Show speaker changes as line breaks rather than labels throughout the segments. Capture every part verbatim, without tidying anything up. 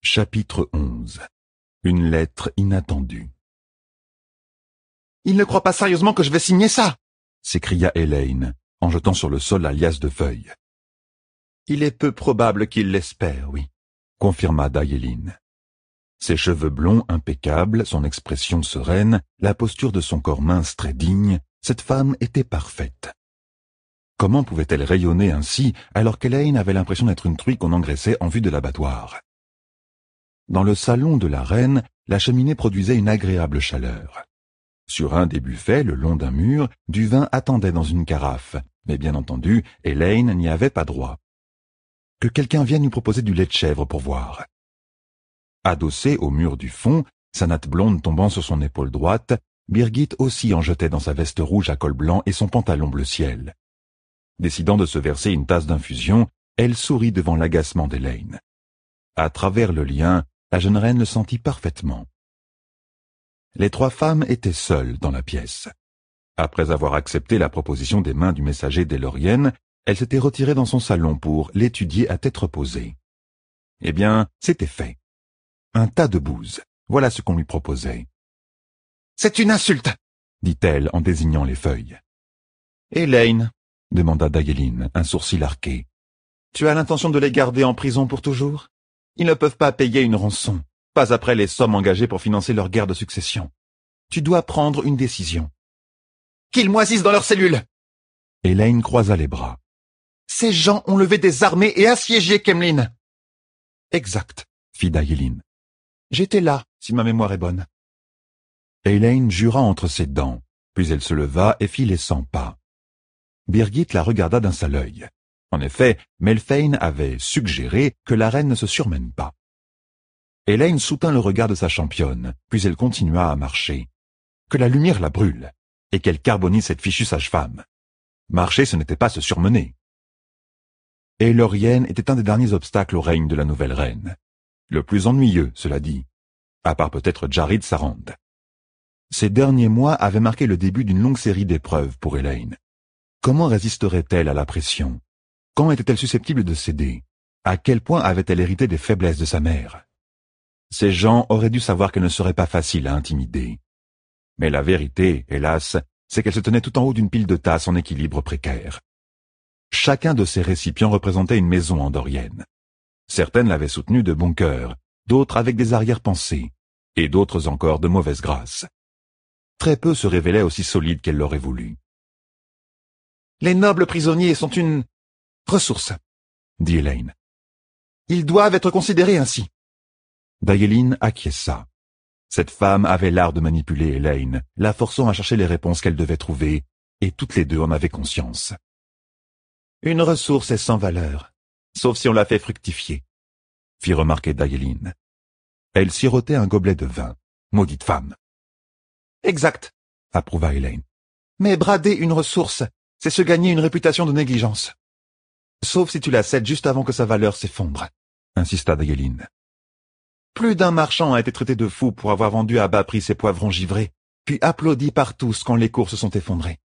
Chapitre onze. Une lettre inattendue.
« Il ne croit pas sérieusement que je vais signer ça !»
s'écria Elaine, en jetant sur le sol la liasse de feuilles.
« Il est peu probable qu'il l'espère, oui, »
confirma Dayeline. Ses cheveux blonds impeccables, son expression sereine, la posture de son corps mince très digne, cette femme était parfaite. Comment pouvait-elle rayonner ainsi alors qu'Elaine avait l'impression d'être une truie qu'on engraissait en vue de l'abattoir? Dans le salon de la reine, la cheminée produisait une agréable chaleur. Sur un des buffets, le long d'un mur, du vin attendait dans une carafe, mais bien entendu, Elaine n'y avait pas droit. Que quelqu'un vienne lui proposer du lait de chèvre pour voir. Adossée au mur du fond, sa natte blonde tombant sur son épaule droite, Birgit aussi en jetait dans sa veste rouge à col blanc et son pantalon bleu ciel. Décidant de se verser une tasse d'infusion, elle sourit devant l'agacement d'Elaine. À travers le lien, la jeune reine le sentit parfaitement. Les trois femmes étaient seules dans la pièce. Après avoir accepté la proposition des mains du messager des Loriennes, elle s'était retirée dans son salon pour l'étudier à tête reposée. Eh bien, c'était fait. Un tas de bouse, voilà ce qu'on lui proposait.
« C'est une insulte !»
dit-elle en désignant les feuilles.
« Elaine, »
demanda Dayeline, un sourcil arqué.
« tu as l'intention de les garder en prison pour toujours ? Ils ne peuvent pas payer une rançon, pas après les sommes engagées pour financer leur guerre de succession. Tu dois prendre une décision. »« Qu'ils moisissent dans leurs cellules !»
Elaine croisa les bras.
« Ces gens ont levé des armées et assiégé Kemlin. »«
Exact, » fit Dayeline.
« J'étais là, si ma mémoire est bonne. »
Elaine jura entre ses dents, puis elle se leva et fit les cent pas. Birgit la regarda d'un seul œil. En effet, Melfein avait suggéré que la reine ne se surmène pas. Elaine soutint le regard de sa championne, puis elle continua à marcher. Que la lumière la brûle, et qu'elle carbonise cette fichue sage-femme. Marcher, ce n'était pas se surmener. Et Lorienne était un des derniers obstacles au règne de la nouvelle reine. Le plus ennuyeux, cela dit, à part peut-être Jarid Sarand. Ces derniers mois avaient marqué le début d'une longue série d'épreuves pour Elaine. Comment résisterait-elle à la pression? Quand était-elle susceptible de céder? À quel point avait-elle hérité des faiblesses de sa mère? Ces gens auraient dû savoir qu'elle ne serait pas facile à intimider. Mais la vérité, hélas, c'est qu'elle se tenait tout en haut d'une pile de tasses en équilibre précaire. Chacun de ces récipients représentait une maison andorienne. Certaines l'avaient soutenue de bon cœur, d'autres avec des arrière-pensées, et d'autres encore de mauvaise grâce. Très peu se révélaient aussi solides qu'elle l'aurait voulu.
« Les nobles prisonniers sont une ressource, »
dit Elaine.
« Ils doivent être considérés ainsi. »
Dayeline acquiesça. Cette femme avait l'art de manipuler Elaine, la forçant à chercher les réponses qu'elle devait trouver, et toutes les deux en avaient conscience.
« Une ressource est sans valeur, sauf si on la fait fructifier, »
fit remarquer Dayeline. Elle sirotait un gobelet de vin. Maudite femme.
« Exact, »
approuva Elaine.
« Mais brader une ressource, c'est se gagner une réputation de négligence. Sauf si tu la cèdes juste avant que sa valeur s'effondre, »
insista Dayeline.
Plus d'un marchand a été traité de fou pour avoir vendu à bas prix ses poivrons givrés, puis applaudi par tous quand les cours se sont effondrés.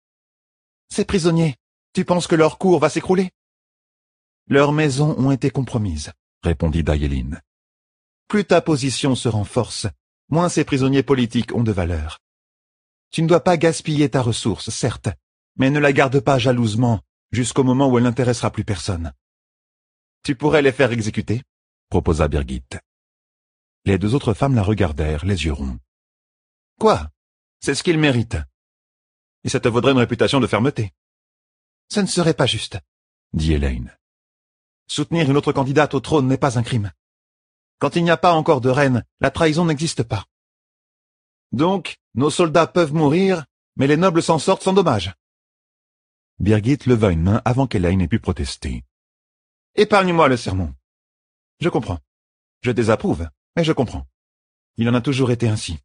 Ces prisonniers, tu penses que leur cour va s'écrouler? Leurs maisons ont été compromises,
répondit Dayeline.
Plus ta position se renforce, moins ces prisonniers politiques ont de valeur. Tu ne dois pas gaspiller ta ressource, certes, mais ne la garde pas jalousement jusqu'au moment où elle n'intéressera plus personne. Tu pourrais les faire exécuter,
proposa Birgit. Les deux autres femmes la regardèrent, les yeux ronds.
Quoi? C'est ce qu'ils méritent. Et ça te vaudrait une réputation de fermeté. Ce ne serait pas juste,
dit Elaine.
Soutenir une autre candidate au trône n'est pas un crime. Quand il n'y a pas encore de reine, la trahison n'existe pas. Donc, nos soldats peuvent mourir, mais les nobles s'en sortent sans dommage.
Birgit leva une main avant qu'Elaine ait pu protester.
Épargne-moi le sermon. Je comprends. Je désapprouve, mais je comprends. Il en a toujours été ainsi.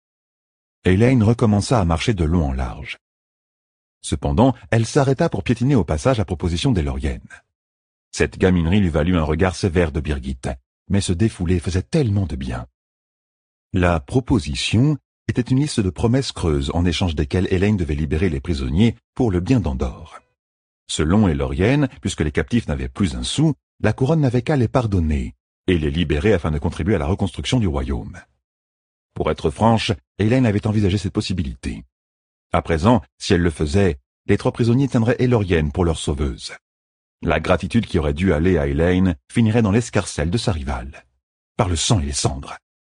Elaine recommença à marcher de long en large. Cependant, elle s'arrêta pour piétiner au passage la proposition des Loriennes. Cette gaminerie lui valut un regard sévère de Birgit, mais se défouler faisait tellement de bien. La proposition était une liste de promesses creuses en échange desquelles Elaine devait libérer les prisonniers pour le bien d'Andorre. Selon les Loriennes, puisque les captifs n'avaient plus un sou, la couronne n'avait qu'à les pardonner, et les libérer afin de contribuer à la reconstruction du royaume. Pour être franche, Hélène avait envisagé cette possibilité. À présent, si elle le faisait, les trois prisonniers tiendraient Élorienne pour leur sauveuse. La gratitude qui aurait dû aller à Hélène finirait dans l'escarcelle de sa rivale, par le sang et les cendres.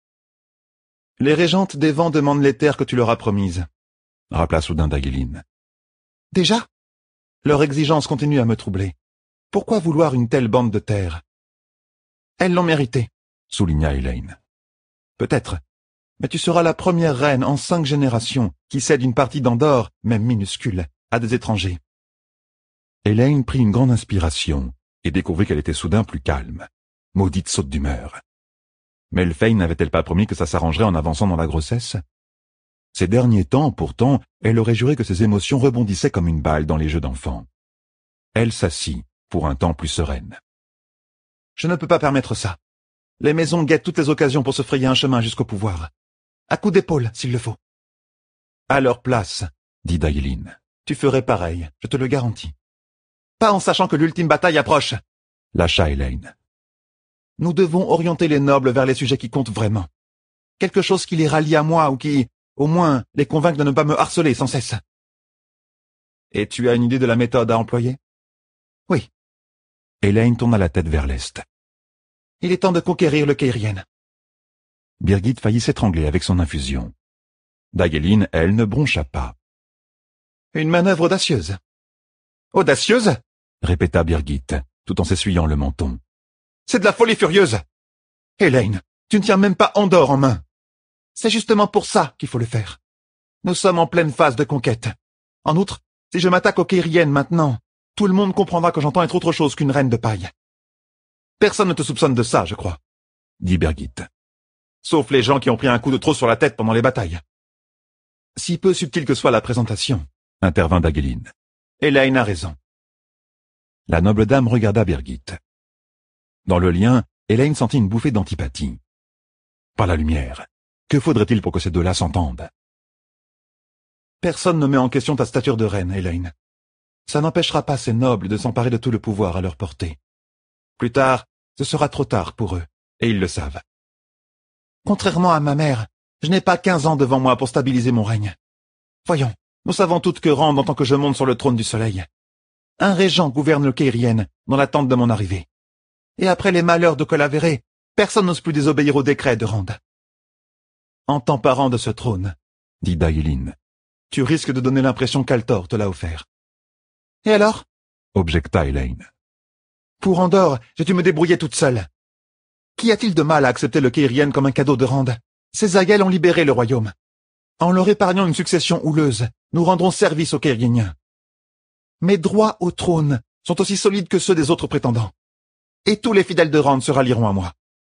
« Les régentes des vents demandent les terres que tu leur as promises, »
rappela soudain Dagueline.
« Déjà ? Leur exigence continue à me troubler. Pourquoi vouloir une telle bande de terres ? Elles l'ont mérité, »
souligna Hélène.
« Peut-être, mais tu seras la première reine en cinq générations qui cède une partie d'Andorre, même minuscule, à des étrangers. »
Hélène prit une grande inspiration et découvrit qu'elle était soudain plus calme. Maudite saute d'humeur. Melfein n'avait-elle pas promis que ça s'arrangerait en avançant dans la grossesse? Ces derniers temps, pourtant, elle aurait juré que ses émotions rebondissaient comme une balle dans les jeux d'enfants. Elle s'assit, pour un temps plus sereine.
« Je ne peux pas permettre ça. Les maisons guettent toutes les occasions pour se frayer un chemin jusqu'au pouvoir. À coups d'épaule, s'il le faut. »« À leur place, »
dit Dagueline.
« tu ferais pareil, je te le garantis. Pas en sachant que l'ultime bataille approche. »
lâcha Hélène.
« Nous devons orienter les nobles vers les sujets qui comptent vraiment. Quelque chose qui les rallie à moi ou qui, au moins, les convainc de ne pas me harceler sans cesse. »« Et tu as une idée de la méthode à employer ? » ?»« Oui. »
Hélène tourna la tête vers l'est.
« Il est temps de conquérir le Cairhien. »
Birgit faillit s'étrangler avec son infusion. Dagueline, elle, ne broncha pas.
« Une manœuvre audacieuse. »« Audacieuse ?»
répéta Birgit, tout en s'essuyant le menton.
« C'est de la folie furieuse. Hélène, tu ne tiens même pas Andorre en main. C'est justement pour ça qu'il faut le faire. Nous sommes en pleine phase de conquête. En outre, si je m'attaque au Cairhien maintenant, tout le monde comprendra que j'entends être autre chose qu'une reine de paille. Personne ne te soupçonne de ça, je crois, »
dit Birgit.
« Sauf les gens qui ont pris un coup de trop sur la tête pendant les batailles. » Si peu subtile que soit la présentation,
intervint Dagueline.
Hélène a raison.
La noble dame regarda Birgit. Dans le lien, Hélène sentit une bouffée d'antipathie. Par la lumière, que faudrait-il pour que ces deux-là s'entendent?
Personne ne met en question ta stature de reine, Hélène. Ça n'empêchera pas ces nobles de s'emparer de tout le pouvoir à leur portée. Plus tard, ce sera trop tard pour eux, et ils le savent. Contrairement à ma mère, je n'ai pas quinze ans devant moi pour stabiliser mon règne. Voyons, nous savons toutes que Rand entend que je monte sur le trône du soleil. Un régent gouverne le Cairhien dans l'attente de mon arrivée. Et après les malheurs de Colavéré, personne n'ose plus désobéir au décret de Rand. En t'emparant de ce trône,
dit Dagueline,
tu risques de donner l'impression qu'Altor te l'a offert. Et alors?
Objecta Hélène.
Pour Andorre, j'ai dû me débrouiller toute seule. Qu'y a-t-il de mal à accepter le Cairhien comme un cadeau de Rand? Ces aïeux ont libéré le royaume. En leur épargnant une succession houleuse, nous rendrons service aux Cairhieniens. Mes droits au trône sont aussi solides que ceux des autres prétendants. Et tous les fidèles de Rand se rallieront à moi.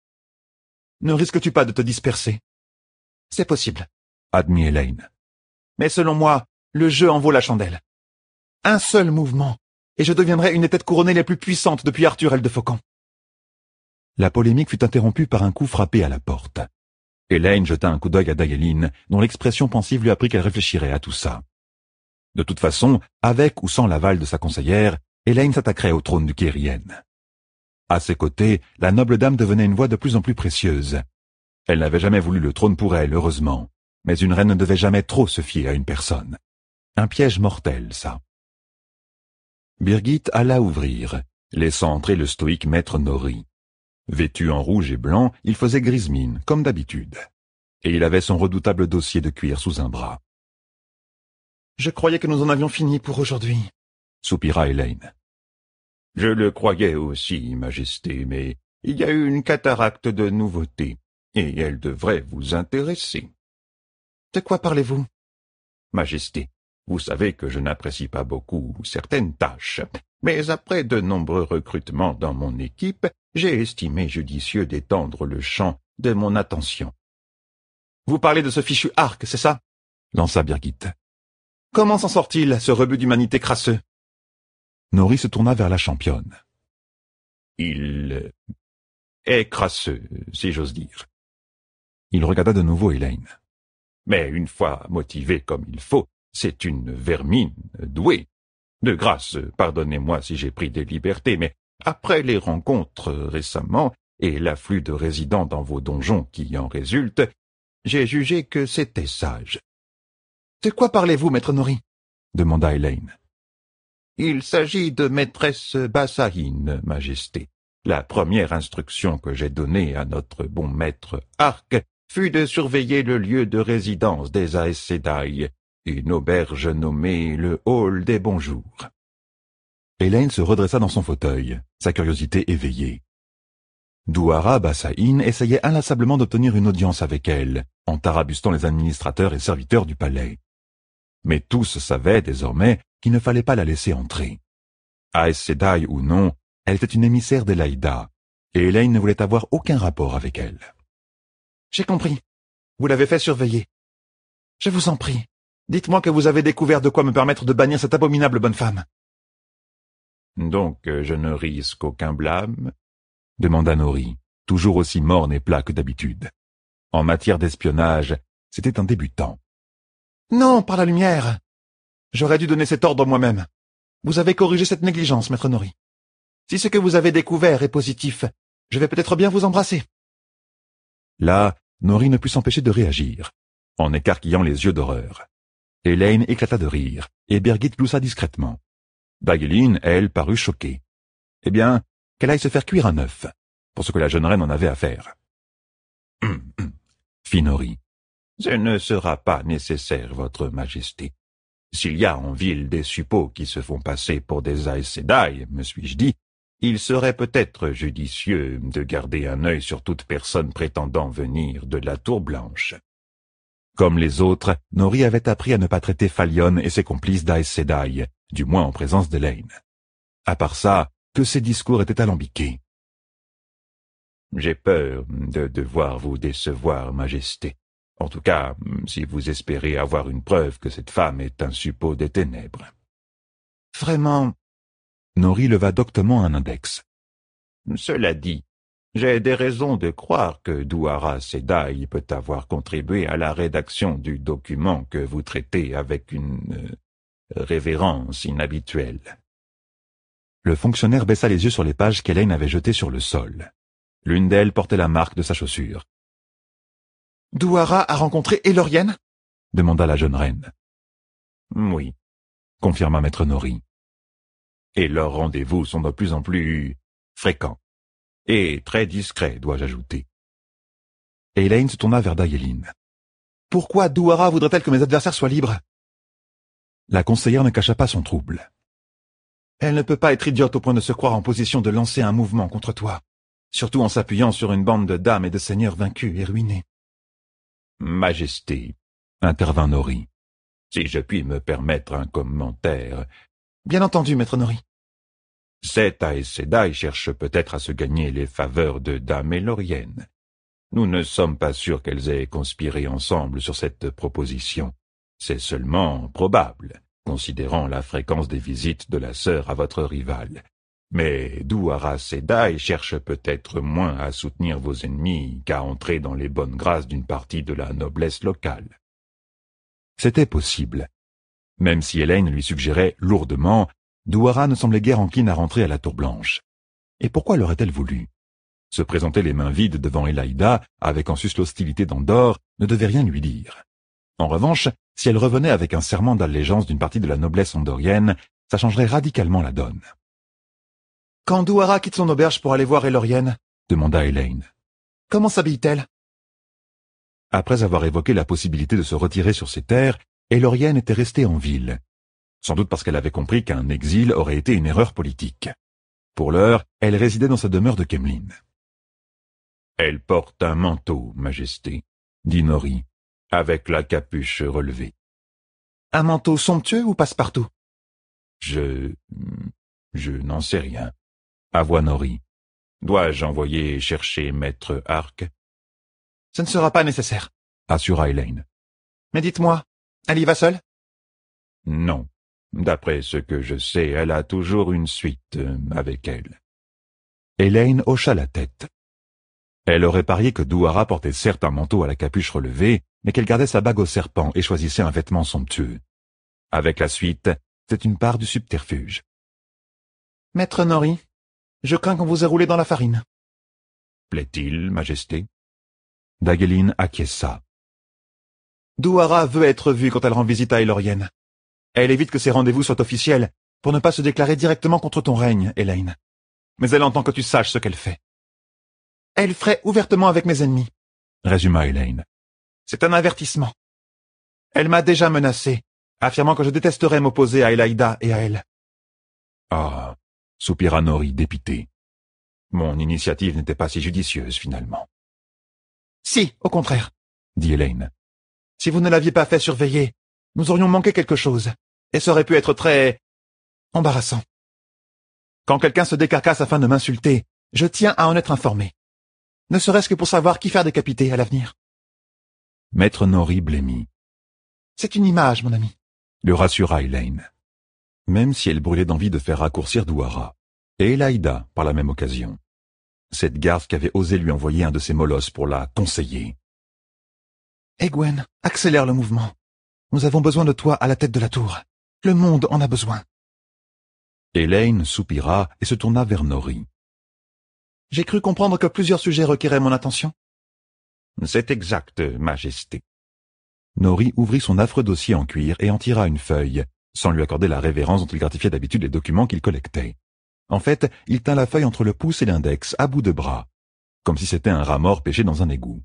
Ne risques-tu pas de te disperser? C'est possible,
admit Hélène.
Mais selon moi, le jeu en vaut la chandelle. Un seul mouvement, et je deviendrai une des têtes couronnées les plus puissantes depuis Arthur el de Faucon.
La polémique fut interrompue par un coup frappé à la porte. Hélène jeta un coup d'œil à Dagueline, dont l'expression pensive lui apprit qu'elle réfléchirait à tout ça. De toute façon, avec ou sans l'aval de sa conseillère, Hélène s'attaquerait au trône du Cairhien. À ses côtés, la noble dame devenait une voix de plus en plus précieuse. Elle n'avait jamais voulu le trône pour elle, heureusement, mais une reine ne devait jamais trop se fier à une personne. Un piège mortel, ça. Birgit alla ouvrir, laissant entrer le stoïque maître Nori. Vêtu en rouge et blanc, il faisait grise mine, comme d'habitude. Et il avait son redoutable dossier de cuir sous un bras.
« Je croyais que nous en avions fini pour aujourd'hui, »
soupira Hélène.
« Je le croyais aussi, Majesté, mais il y a eu une cataracte de nouveautés, et elle devrait vous intéresser. »«
De quoi parlez-vous ?»«
Majesté, vous savez que je n'apprécie pas beaucoup certaines tâches, mais après de nombreux recrutements dans mon équipe, j'ai estimé judicieux d'étendre le champ de mon attention. »«
Vous parlez de ce fichu arc, c'est ça ?»
lança Birgit.
« Comment s'en sort-il, ce rebut d'humanité crasseux ?»
Nori se tourna vers la championne.
« Il est crasseux, si j'ose dire. »
Il regarda de nouveau Hélène.
« Mais une fois motivé comme il faut, c'est une vermine douée. De grâce, pardonnez-moi si j'ai pris des libertés, mais après les rencontres récemment, et l'afflux de résidents dans vos donjons qui en résulte, j'ai jugé que c'était sage.
« De quoi parlez-vous, maître Nori » demanda Elaine.
« Il s'agit de maîtresse Bassaïn, Majesté. La première instruction que j'ai donnée à notre bon maître Arc fut de surveiller le lieu de résidence des Aes Sedai, une auberge nommée le Hall des Bonjours. »
Elaine se redressa dans son fauteuil, sa curiosité éveillée. Douara Bassaïn essayait inlassablement d'obtenir une audience avec elle, en tarabustant les administrateurs et serviteurs du palais. Mais tous savaient désormais qu'il ne fallait pas la laisser entrer. Aes Sedai ou non, elle était une émissaire d'Elaïda, et Elaine ne voulait avoir aucun rapport avec elle.
« J'ai compris. Vous l'avez fait surveiller. Je vous en prie, dites-moi que vous avez découvert de quoi me permettre de bannir cette abominable bonne femme. »
« Donc je ne risque aucun blâme ?»
demanda Nori, toujours aussi morne et plat que d'habitude. En matière d'espionnage, c'était un débutant.
« Non, par la lumière. J'aurais dû donner cet ordre moi-même. Vous avez corrigé cette négligence, maître Nori. Si ce que vous avez découvert est positif, je vais peut-être bien vous embrasser. »
Là, Nori ne put s'empêcher de réagir, en écarquillant les yeux d'horreur. Elaine éclata de rire, et Birgit gloussa discrètement. Daiélin, elle, parut choquée. Eh bien, qu'elle aille se faire cuire un œuf, pour ce que la jeune reine en avait à faire.
Hum, hum,
fit Nori.
Ce ne sera pas nécessaire, votre majesté. S'il y a en ville des suppôts qui se font passer pour des Aes Sedai, me suis-je dit, il serait peut-être judicieux de garder un œil sur toute personne prétendant venir de la Tour Blanche.
Comme les autres, Nori avait appris à ne pas traiter Falion et ses complices d'Aes Sedai, du moins en présence d'Elaine. À part ça, que ses discours étaient alambiqués.
« J'ai peur de devoir vous décevoir, Majesté. En tout cas, si vous espérez avoir une preuve que cette femme est un suppôt des ténèbres. »
Vraiment.
Nori leva doctement un index.
« Cela dit, j'ai des raisons de croire que Douara Sedai peut avoir contribué à la rédaction du document que vous traitez avec une euh, révérence inhabituelle. »
Le fonctionnaire baissa les yeux sur les pages qu'Elaine avait jetées sur le sol. L'une d'elles portait la marque de sa chaussure.
« Douara a rencontré Elorienne »
demanda la jeune reine.
« Oui, »
confirma maître Nori.
« Et leurs rendez-vous sont de plus en plus fréquents. Et très discrets, dois-je ajouter. »
Elaine se tourna vers Daiélin.
« Pourquoi Douara voudrait-elle que mes adversaires soient libres ?»
La conseillère ne cacha pas son trouble.
« Elle ne peut pas être idiote au point de se croire en position de lancer un mouvement contre toi, surtout en s'appuyant sur une bande de dames et de seigneurs vaincus et ruinés. »«
Majesté, »
intervint Nori.
« Si je puis me permettre un commentaire. »«
Bien entendu, maître Nori. »
Cette Aes Sedai cherche peut-être à se gagner les faveurs de Dame Elorienne. Nous ne sommes pas sûrs qu'elles aient conspiré ensemble sur cette proposition. C'est seulement probable, considérant la fréquence des visites de la sœur à votre rivale. Mais Douara Sedai cherche peut-être moins à soutenir vos ennemis qu'à entrer dans les bonnes grâces d'une partie de la noblesse locale.
C'était possible. Même si Elaine lui suggérait lourdement, Douara ne semblait guère encline à rentrer à la Tour Blanche. Et pourquoi l'aurait-elle voulu? Se présenter les mains vides devant Elaïda, avec en sus l'hostilité d'Andor, ne devait rien lui dire. En revanche, si elle revenait avec un serment d'allégeance d'une partie de la noblesse andorienne, ça changerait radicalement la donne.
« Quand Douara quitte son auberge pour aller voir Elorienne, »
demanda Elaine.
« Comment s'habille-t-elle »
Après avoir évoqué la possibilité de se retirer sur ses terres, Elorienne était restée en ville. Sans doute parce qu'elle avait compris qu'un exil aurait été une erreur politique. Pour l'heure, elle résidait dans sa demeure de Kemlin.
« Elle porte un manteau, Majesté, » dit Nori, avec la capuche relevée.
« Un manteau somptueux ou passe-partout »
Je... je n'en sais rien,
avoua Nori.
Dois-je envoyer chercher maître Arc?
Ce ne sera pas nécessaire,
assura Elaine.
Mais dites-moi, elle y va seule?
Non. D'après ce que je sais, elle a toujours une suite euh, avec elle.
Elaine hocha la tête. Elle aurait parié que Douara portait certes un manteau à la capuche relevée, mais qu'elle gardait sa bague au serpent et choisissait un vêtement somptueux. Avec la suite, c'est une part du subterfuge.
Maître Nori, je crains qu'on vous ait roulé dans la farine.
Plaît-il, Majesté?
Dageline acquiesça.
Douara veut être vue quand elle rend visite à Elorienne. Elle évite que ses rendez-vous soient officiels pour ne pas se déclarer directement contre ton règne, Elaine. Mais elle entend que tu saches ce qu'elle fait. Elle ferait ouvertement avec mes ennemis,
résuma Elaine.
C'est un avertissement. Elle m'a déjà menacé, affirmant que je détesterais m'opposer à Elaïda et à elle.
Ah, soupira Nori dépité.
Mon initiative n'était pas si judicieuse, finalement.
Si, au contraire,
dit Elaine.
Si vous ne l'aviez pas fait surveiller, nous aurions manqué quelque chose, et ça aurait pu être très embarrassant. Quand quelqu'un se décarcasse afin de m'insulter, je tiens à en être informé. Ne serait-ce que pour savoir qui faire décapiter à l'avenir.
Maître Nori blêmit.
C'est une image, mon ami,
le rassura Elaine. Même si elle brûlait d'envie de faire raccourcir Douara, et Elaïda par la même occasion. Cette garce qui avait osé lui envoyer un de ses molosses pour la conseiller.
Egwene, accélère le mouvement. Nous avons besoin de toi à la tête de la tour. Le monde en a besoin.
Elaine soupira et se tourna vers Nori.
J'ai cru comprendre que plusieurs sujets requéraient mon attention.
C'est exact, Majesté.
Nori ouvrit son affreux dossier en cuir et en tira une feuille, sans lui accorder la révérence dont il gratifiait d'habitude les documents qu'il collectait. En fait, il tint la feuille entre le pouce et l'index, à bout de bras, comme si c'était un rat mort pêché dans un égout.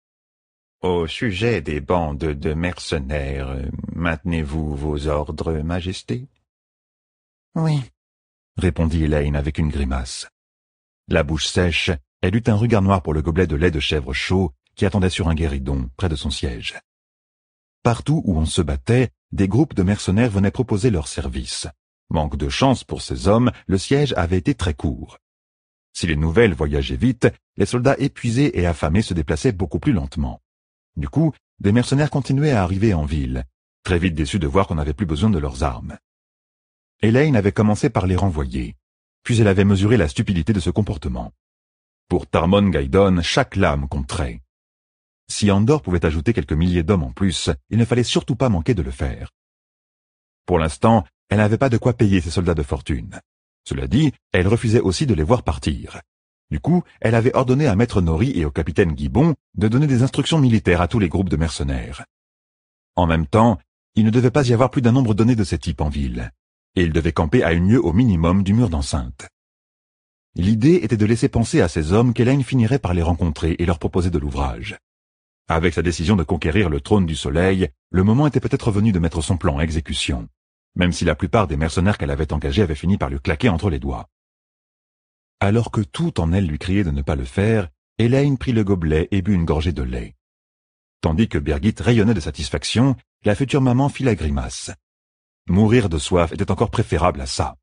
Au sujet des bandes de mercenaires, maintenez-vous vos ordres, Majesté?
Oui,
répondit Elaine avec une grimace. La bouche sèche, elle eut un regard noir pour le gobelet de lait de chèvre chaud qui attendait sur un guéridon, près de son siège. Partout où on se battait, des groupes de mercenaires venaient proposer leurs services. Manque de chance pour ces hommes, le siège avait été très court. Si les nouvelles voyageaient vite, les soldats épuisés et affamés se déplaçaient beaucoup plus lentement. Du coup, des mercenaires continuaient à arriver en ville, très vite déçus de voir qu'on n'avait plus besoin de leurs armes. Elaine avait commencé par les renvoyer, puis elle avait mesuré la stupidité de ce comportement. Pour Tarmon Gaidon, chaque lame compterait. Si Andor pouvait ajouter quelques milliers d'hommes en plus, il ne fallait surtout pas manquer de le faire. Pour l'instant, elle n'avait pas de quoi payer ses soldats de fortune. Cela dit, elle refusait aussi de les voir partir. Du coup, elle avait ordonné à Maître Nori et au capitaine Gibbon de donner des instructions militaires à tous les groupes de mercenaires. En même temps, il ne devait pas y avoir plus d'un nombre donné de ces types en ville, et ils devaient camper à une lieue au minimum du mur d'enceinte. L'idée était de laisser penser à ces hommes qu'Elaine finirait par les rencontrer et leur proposer de l'ouvrage. Avec sa décision de conquérir le trône du soleil, le moment était peut-être venu de mettre son plan à exécution, même si la plupart des mercenaires qu'elle avait engagés avaient fini par lui claquer entre les doigts. Alors que tout en elle lui criait de ne pas le faire, Elaine prit le gobelet et but une gorgée de lait. Tandis que Birgit rayonnait de satisfaction, la future maman fit la grimace. Mourir de soif était encore préférable à ça.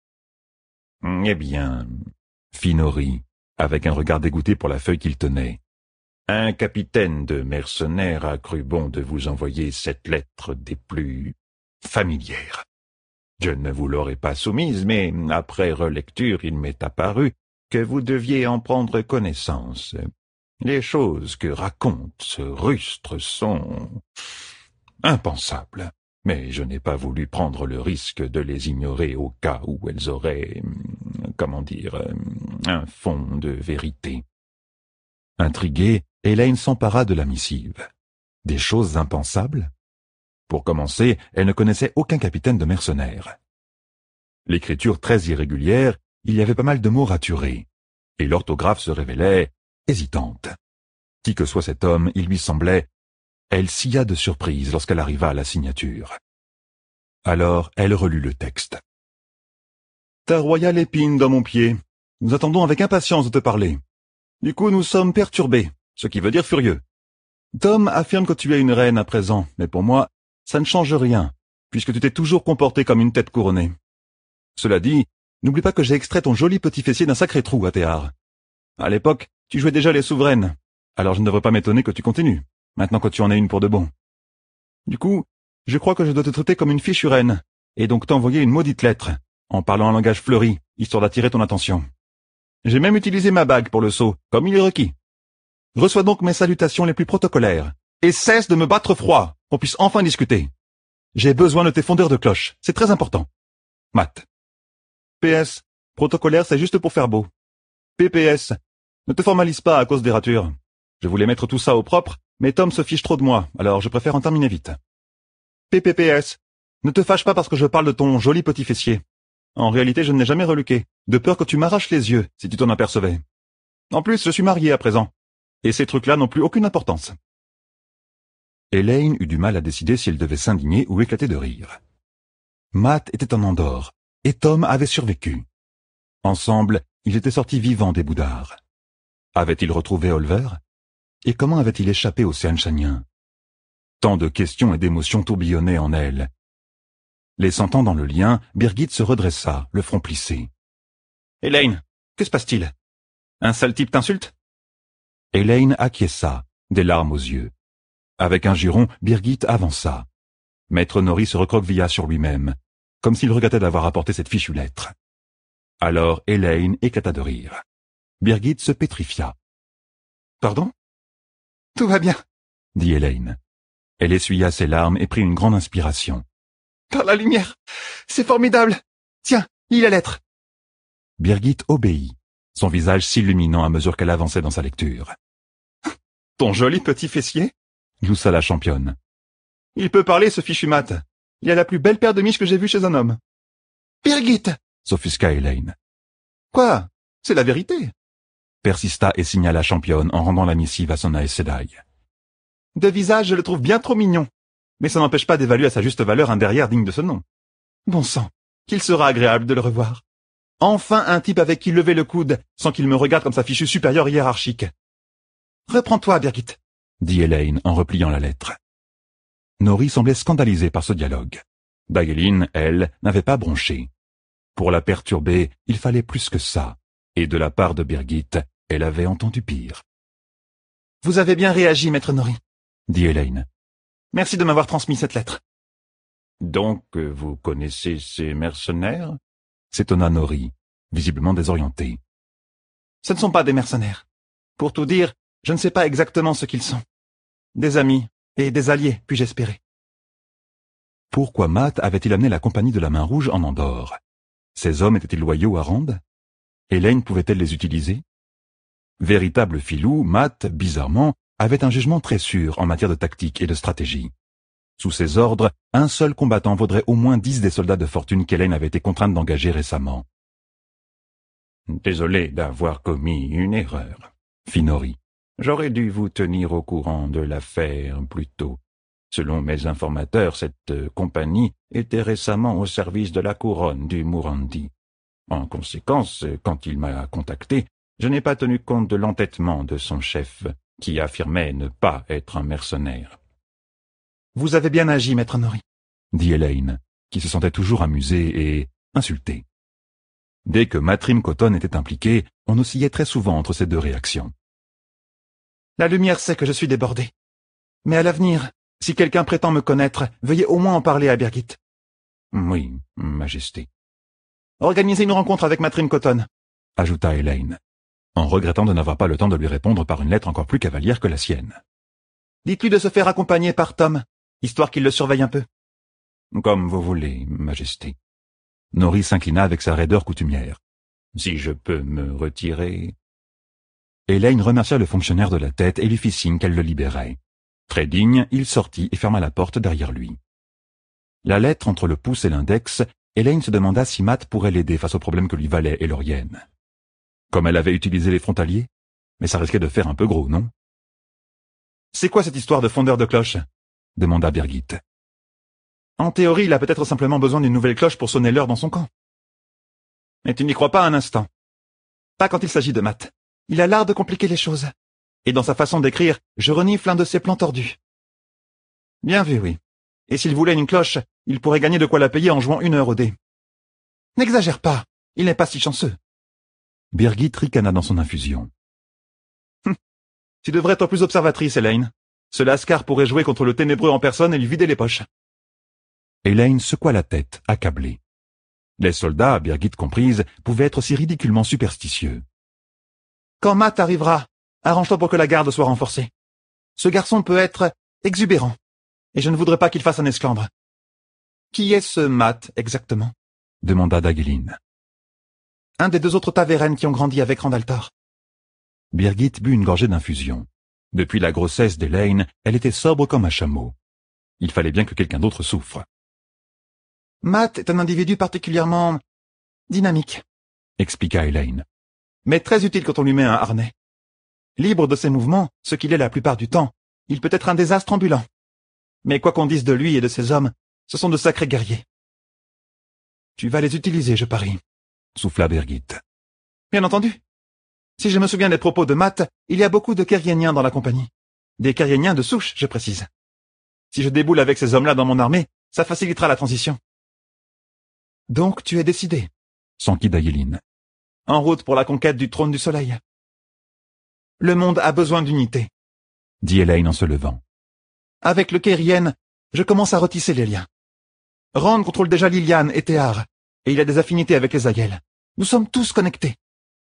« Eh bien, »
fit Nori, avec un regard dégoûté pour la feuille qu'il tenait.
Un capitaine de mercenaires a cru bon de vous envoyer cette lettre des plus familières. Je ne vous l'aurais pas soumise, mais après relecture, il m'est apparu que vous deviez en prendre connaissance. Les choses que raconte ce rustre sont impensables, mais je n'ai pas voulu prendre le risque de les ignorer au cas où elles auraient, comment dire, un fond de vérité.
Intriguée, Elaine s'empara de la missive. Des choses impensables? Pour commencer, elle ne connaissait aucun capitaine de mercenaires. L'écriture très irrégulière, il y avait pas mal de mots raturés, et l'orthographe se révélait hésitante. Qui que soit cet homme, il lui semblait... Elle silla de surprise lorsqu'elle arriva à la signature. Alors, elle relut le texte. « Ta royale épine dans mon pied. Nous attendons avec impatience de te parler. Du coup, nous sommes perturbés, ce qui veut dire furieux. Tom affirme que tu es une reine à présent, mais pour moi, ça ne change rien, puisque tu t'es toujours comporté comme une tête couronnée. Cela dit, n'oublie pas que j'ai extrait ton joli petit fessier d'un sacré trou à Théard. À l'époque, tu jouais déjà les souveraines, alors je ne devrais pas m'étonner que tu continues, maintenant que tu en es une pour de bon. Du coup, je crois que je dois te traiter comme une fichue reine, et donc t'envoyer une maudite lettre, en parlant un langage fleuri, histoire d'attirer ton attention. J'ai même utilisé ma bague pour le sceau, comme il est requis. Reçois donc mes salutations les plus protocolaires, et cesse de me battre froid, qu'on puisse enfin discuter. J'ai besoin de tes fondeurs de cloche, c'est très important. Matt. P S. Protocolaire, c'est juste pour faire beau. P P S.
Ne te formalise pas à cause des ratures. Je voulais mettre tout ça au propre, mais Tom se fiche trop de moi, alors je préfère en terminer vite. P P P S. Ne te fâche pas parce que je parle de ton joli petit fessier. En réalité, je ne l'ai jamais reluqué, de peur que tu m'arraches les yeux, si tu t'en apercevais. En plus, je suis marié à présent, et ces trucs-là n'ont plus aucune importance.
Elaine eut du mal à décider si elle devait s'indigner ou éclater de rire. Matt était en Andorre, et Tom avait survécu. Ensemble, ils étaient sortis vivants des Boudards. Avait-il retrouvé Olver? Et comment avait-il échappé aux Seanchanien? Tant de questions et d'émotions tourbillonnaient en elle. Les sentant dans le lien, Birgit se redressa, le front plissé.
« Elaine, que se passe-t-il? Un sale type t'insulte ?»
Elaine acquiesça, des larmes aux yeux. Avec un juron, Birgit avança. Maître Nori se recroquevilla sur lui-même, comme s'il regrettait d'avoir apporté cette fichue lettre. Alors Elaine éclata de rire. Birgit se pétrifia.
« Pardon? Tout va bien, »
dit Elaine. Elle essuya ses larmes et prit une grande inspiration.
« Par la lumière, c'est formidable. Tiens, lis la lettre. »
Birgit obéit, son visage s'illuminant à mesure qu'elle avançait dans sa lecture.
« Ton joli petit fessier ?»
gloussa la championne.
« Il peut parler, ce fichu Matt. Il a la plus belle paire de miches que j'ai vue chez un homme. »« Birgit !»
s'offusqua Elaine.
« Quoi? C'est la vérité !»
persista et signa la championne en rendant la missive à son Aes Sedai.
« De visage, je le trouve bien trop mignon. Mais ça n'empêche pas d'évaluer à sa juste valeur un derrière digne de ce nom. Bon sang, qu'il sera agréable de le revoir. Enfin un type avec qui lever le coude, sans qu'il me regarde comme sa fichue supérieure hiérarchique. Reprends-toi, Birgit,
dit Elaine en repliant la lettre. Nori semblait scandalisée par ce dialogue. Dageline, elle, n'avait pas bronché. Pour la perturber, il fallait plus que ça, et de la part de Birgit, elle avait entendu pire.
« Vous avez bien réagi, maître Nori, »
dit Elaine.
Merci de m'avoir transmis cette lettre.
« Donc, vous connaissez ces mercenaires ?»
s'étonna Nori, visiblement désorienté.
« Ce ne sont pas des mercenaires. Pour tout dire, je ne sais pas exactement ce qu'ils sont. Des amis et des alliés, puis-je espérer. »
Pourquoi Matt avait-il amené la compagnie de la Main Rouge en Andorre? Ces hommes étaient-ils loyaux à Rand? Elaine pouvait-elle les utiliser? Véritable filou, Matt, bizarrement, avait un jugement très sûr en matière de tactique et de stratégie. Sous ses ordres, un seul combattant vaudrait au moins dix des soldats de fortune qu'Elaine avait été contrainte d'engager récemment.
« Désolé d'avoir commis une erreur, »
fit Nori.
« J'aurais dû vous tenir au courant de l'affaire plus tôt. Selon mes informateurs, cette compagnie était récemment au service de la couronne du Murandi. En conséquence, quand il m'a contacté, je n'ai pas tenu compte de l'entêtement de son chef, qui affirmait ne pas être un mercenaire. »«
Vous avez bien agi, maître Nori, »
dit Elaine, qui se sentait toujours amusée et insultée. Dès que Matrim Cotton était impliqué, on oscillait très souvent entre ces deux réactions.
« La lumière sait que je suis débordé. Mais à l'avenir, si quelqu'un prétend me connaître, veuillez au moins en parler à Birgit. »«
Oui, Majesté. »«
Organisez une rencontre avec Matrim Cotton, »
ajouta Elaine, en regrettant de n'avoir pas le temps de lui répondre par une lettre encore plus cavalière que la sienne.
« Dites-lui de se faire accompagner par Tom, histoire qu'il le surveille un peu. »«
Comme vous voulez, Majesté. »
Nori s'inclina avec sa raideur coutumière.
« Si je peux me retirer... »
Elaine remercia le fonctionnaire de la tête et lui fit signe qu'elle le libérait. Très digne, il sortit et ferma la porte derrière lui. La lettre entre le pouce et l'index, Elaine se demanda si Matt pourrait l'aider face aux problèmes que lui valait Elorienne. Comme elle avait utilisé les frontaliers? Mais ça risquait de faire un peu gros, non?
« C'est quoi cette histoire de fondeur de cloche ?»
demanda Birgit.
« En théorie, il a peut-être simplement besoin d'une nouvelle cloche pour sonner l'heure dans son camp. Mais tu n'y crois pas un instant. Pas quand il s'agit de Matt. Il a l'art de compliquer les choses. Et dans sa façon d'écrire, je renifle un de ses plans tordus. Bien vu, oui. Et s'il voulait une cloche, il pourrait gagner de quoi la payer en jouant une heure au dé. N'exagère pas, il n'est pas si chanceux. »
Birgit ricana dans son infusion.
Hum. Tu devrais être plus observatrice, Elaine. Ce lascar pourrait jouer contre le ténébreux en personne et lui vider les poches.
Elaine secoua la tête, accablée. Les soldats, Birgit comprise, pouvaient être si ridiculement superstitieux.
Quand Matt arrivera, arrange-toi pour que la garde soit renforcée. Ce garçon peut être exubérant, et je ne voudrais pas qu'il fasse un esclandre. Qui est ce Matt, exactement? Demanda Dageline. Un des deux autres Tavérennes qui ont grandi avec Randaltor.
Birgit but une gorgée d'infusion. Depuis la grossesse d'Elaine, elle était sobre comme un chameau. Il fallait bien que quelqu'un d'autre souffre.
Matt est un individu particulièrement dynamique,
expliqua Elaine.
Mais très utile quand on lui met un harnais. Libre de ses mouvements, ce qu'il est la plupart du temps, il peut être un désastre ambulant. Mais quoi qu'on dise de lui et de ses hommes, ce sont de sacrés guerriers. Tu vas les utiliser, je parie,
souffla Birgit.
Bien entendu. Si je me souviens des propos de Matt, il y a beaucoup de Kérieniens dans la compagnie. Des Kérieniens de souche, je précise. Si je déboule avec ces hommes-là dans mon armée, ça facilitera la transition. Donc tu es décidé,
s'enquida Yelin.
En route pour la conquête du trône du soleil. Le monde a besoin d'unité,
dit Elaine en se levant.
Avec le Kérien, je commence à retisser les liens. Rand contrôle déjà Liliane et Théar, et il a des affinités avec les Aiel. Nous sommes tous connectés.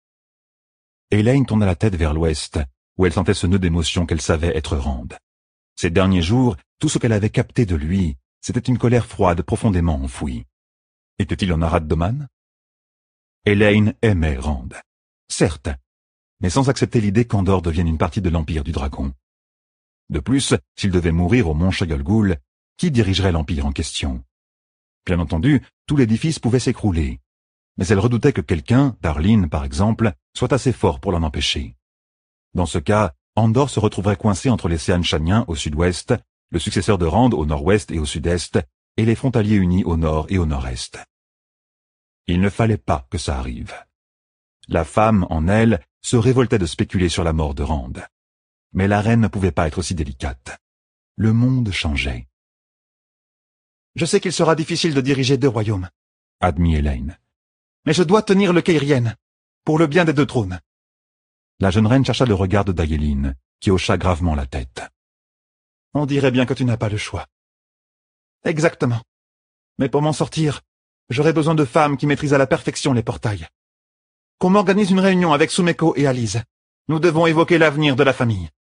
Elaine tourna la tête vers l'ouest, où elle sentait ce nœud d'émotion qu'elle savait être Rand. Ces derniers jours, tout ce qu'elle avait capté de lui, c'était une colère froide profondément enfouie. Était-il en Arad Doman? Elaine aimait Rand. Certes, mais sans accepter l'idée qu'Andor devienne une partie de l'Empire du Dragon. De plus, s'il devait mourir au mont Shayol Ghul, qui dirigerait l'Empire en question? Bien entendu, tout l'édifice pouvait s'écrouler, mais elle redoutait que quelqu'un, Darlene par exemple, soit assez fort pour l'en empêcher. Dans ce cas, Andor se retrouverait coincé entre les Sean Shaniens au sud-ouest, le successeur de Rand au nord-ouest et au sud-est, et les frontaliers unis au nord et au nord-est. Il ne fallait pas que ça arrive. La femme, en elle, se révoltait de spéculer sur la mort de Rand. Mais la reine ne pouvait pas être aussi délicate. Le monde changeait.
Je sais qu'il sera difficile de diriger deux royaumes,
admit Elaine.
Mais je dois tenir le Kérien, pour le bien des deux trônes.
La jeune reine chercha le regard de Daielin, qui hocha gravement la tête.
On dirait bien que tu n'as pas le choix. Exactement. Mais pour m'en sortir, j'aurai besoin de femmes qui maîtrisent à la perfection les portails. Qu'on m'organise une réunion avec Sumeko et Alice. Nous devons évoquer l'avenir de la famille.